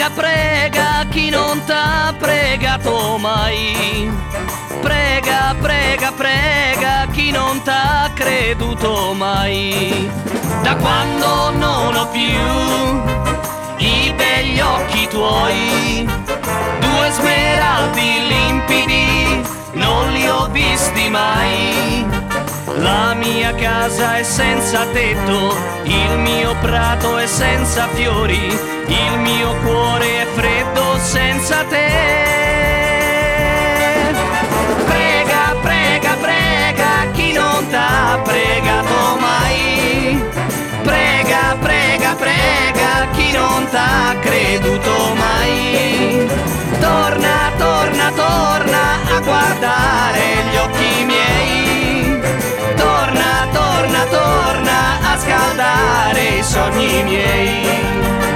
prega chi non t'ha pregato mai. Prega, prega, prega chi non t'ha creduto mai. Da quando non ho più i begli occhi tuoi, due smeraldi limpidi non li ho visti mai. La mia casa è senza tetto, il mio prato è senza fiori, il mio cuore è freddo senza te. Prega, prega, prega chi non t'ha pregato mai. Prega, prega, prega chi non t'ha creduto mai. Torna, torna, torna a guardare gli occhi miei. Torna, torna, torna a scaldare i sogni miei.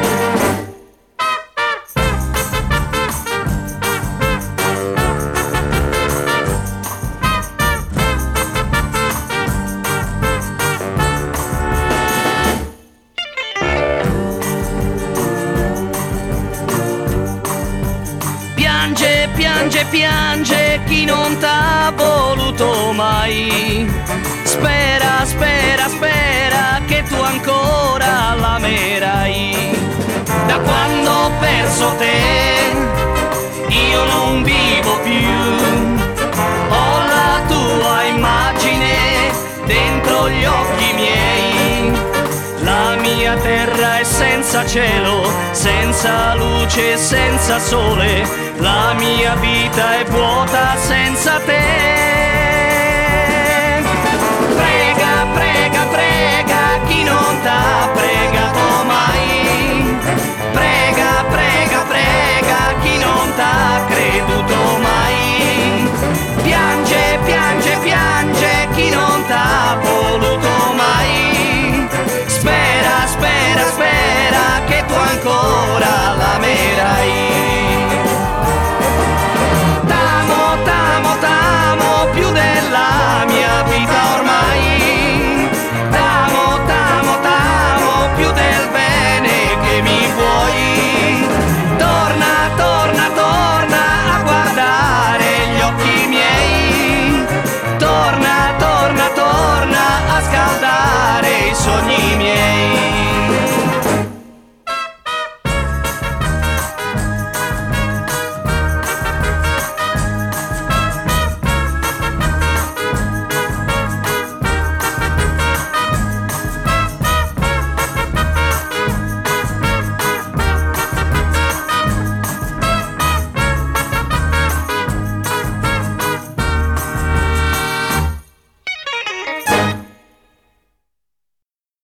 Piange, piange, piange chi non t'ha voluto mai. Spera, spera, spera che tu ancora l'amerai. Da quando ho perso te io non vivo più. Ho la tua immagine dentro gli occhi miei. La mia terra è senza cielo, senza luce, senza sole. La mia vita è vuota senza te.